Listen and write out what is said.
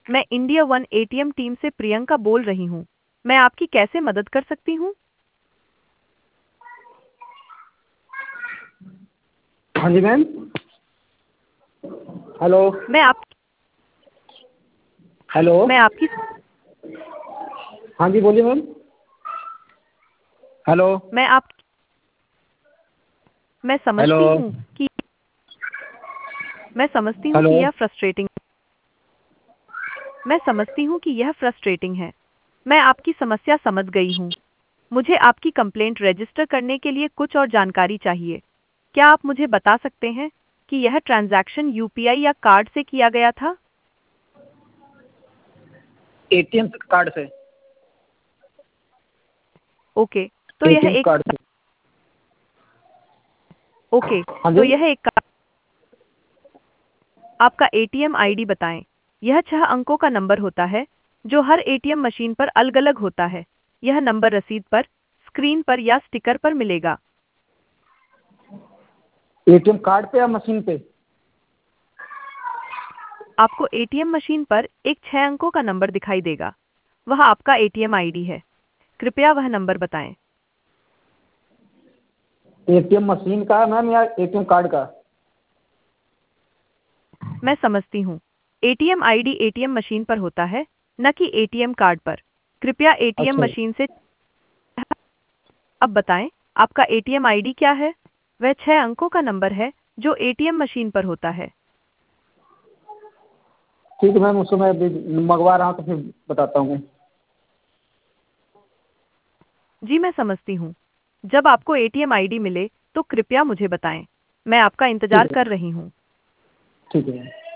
मैं India one ATM team से प्रियंका बोल रही हूँ। मैं आपकी कैसे मदद कर सकती हूँ? हाँ जी मैम। हेलो। मैं आप हेलो। मैं आपकी हाँ जी बोलिए मैम। हेलो। मैं आप मैं हेलो। समझती हूँ कि मैं समझती हूँ हेलो। कि यह फ्रस्ट्रेटिंग मैं समझती हूँ कि यह फ्रस्ट्रेटिंग है। मैं आपकी समस्या समझ गई हूँ। मुझे आपकी कंप्लेंट रजिस्टर करने के लिए कुछ और जानकारी चाहिए। क्या आप मुझे बता सकते हैं कि यह ट्रांजैक्शन यूपीआई या कार्ड से किया गया था? एटीएम कार्ड से। ओके, तो यह एटीएम एक कार्ड से। ओके, हाँ तो जी। यह एक आपका एटीएम आईडी बताएं। यह 6 अंकों का नंबर होता है जो हर एटीएम मशीन पर अलग-अलग होता है। यह नंबर रसीद पर, स्क्रीन पर या स्टिकर पर मिलेगा। एटीएम कार्ड पे या मशीन पे? आपको एटीएम मशीन पर एक 6 अंकों का नंबर दिखाई देगा। वह आपका एटीएम आईडी है। कृपया वह नंबर बताएं। एटीएम मशीन का मैम या एटीएम कार्ड का? मैं समझती हूँ। एटीएम आईडी एटीएम मशीन पर होता है, न कि एटीएम कार्ड पर। कृपया एटीएम अच्छा। मशीन से अब बताएं, आपका एटीएम आईडी क्या है? वह 6 अंकों का नंबर है जो एटीएम मशीन पर होता है। ठीक है मैम, उसको मैं अभी मंगवा रहा हूँ तो फिर बताता हूँ मैं। जी मैं समझती हूँ। जब आपको एटीएम आईडी मिले तो कृपया मुझे बताएं। मैं आपका ठीक इंतजार है। कर रही हूँ। ठीक है।